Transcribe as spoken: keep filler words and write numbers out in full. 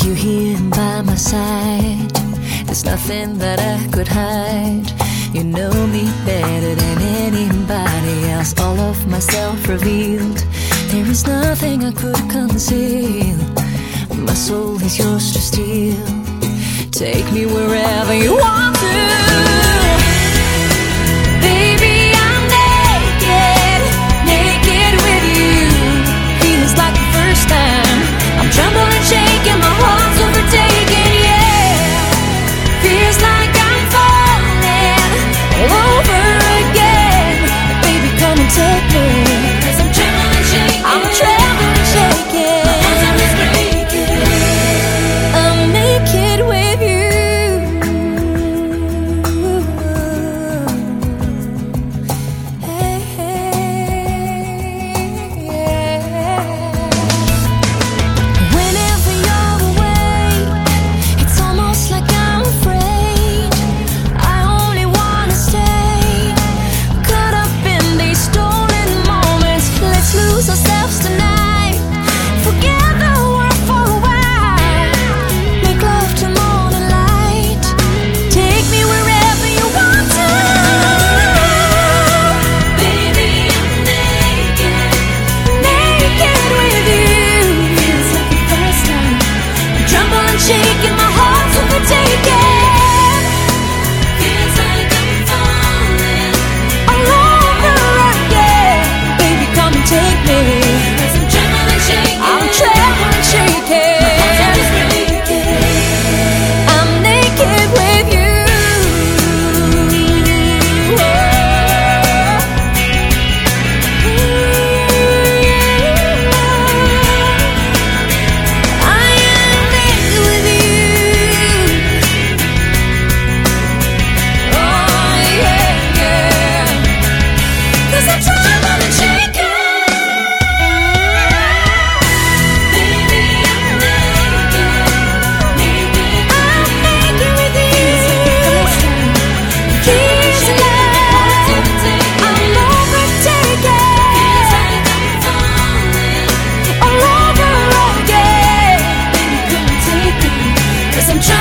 you here by my side, there's nothing that I could hide. You know me better than anybody else. All of myself revealed. There is nothing I could conceal. My soul is yours to steal. Take me wherever you want to. Shaking, my heart's overtaken, yeah. Feels like I'm falling all over again. Baby, come and take me, 'cause I'm trembling, shaking. I'm trembling, shaking. My heart is breaking. I'm naked with you. Hey, hey, yeah. Shaking, my heart's overtaken. Feels like I'm falling all over again. Baby, come and take me, 'cause I'm trembling, shaking. I'm trembling, shaking. My heart is breaking. I'm naked with you. I'm trying